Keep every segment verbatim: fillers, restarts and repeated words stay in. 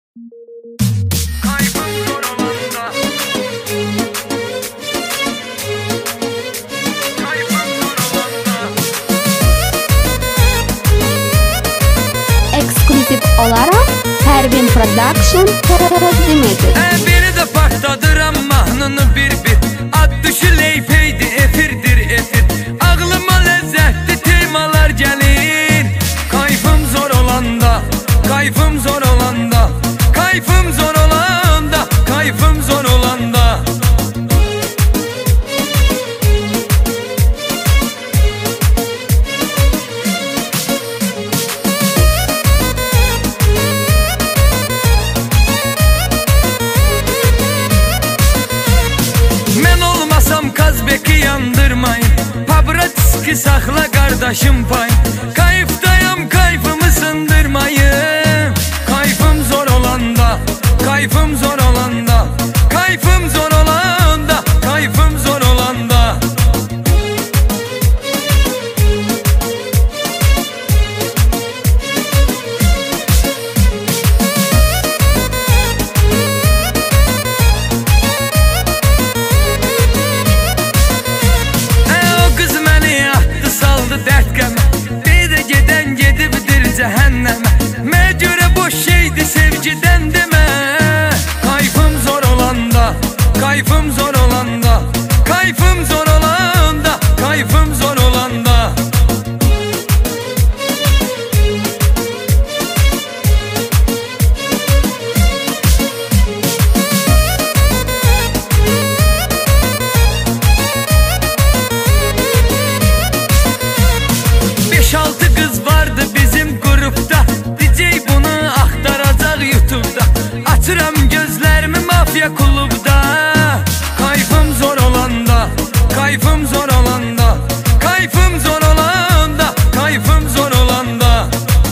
Ekskluziv olarak Pervin Production təqdim edir. Biri de partladıram mahnını bir bir. Ad düşü leypeydi efirdir efir. Ağlıma lezzetli temalar gelir. Kayfım zor olanda, kayfım zor olanda, kayfım zor olanda, kayfım zor olanda. Kazbeki yandırmayın, pabratiski sakla kardeşim pay. Kayıftayım, kayfımı sındırmayın. Kayfım zor olanda, kayfım zor olanda, kayfım zor olanda, kayfım zor olanda. Cehenneme me göre boş şeydi sevgiden deme. Kayfım zor olanda, kayfım zor olanda, kayfım zor olanda, kayfım zor olanda. Beş altı kız vardı bizim grupta, D J bunu aktaracak YouTube'da. Açıram gözlerimi mafya kulübda. Kayfım zor olanda, kayfım zor olanda, kayfım zor olanda, kayfım zor olanda.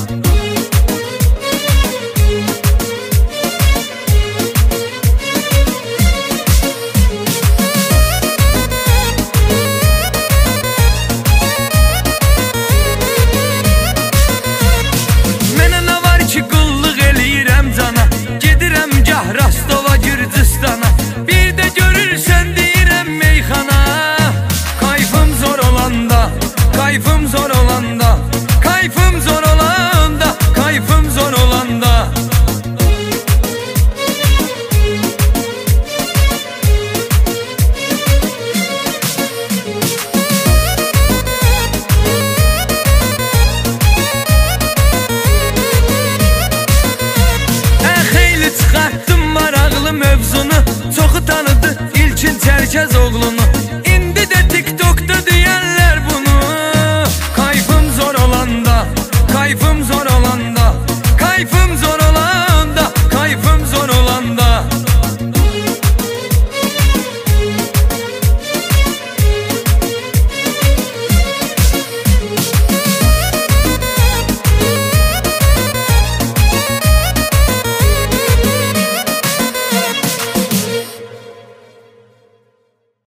Rastova Gürcistana, bir de görürsen deyirəm meyxana. Kayfım zor olanda, kayfım zor olanda, kayfım zor olanda, kayfım zor olanda. Çıxartdım maraqlı mövzunu, çoxu tanıdı İlkin Çərkəz oğlunu.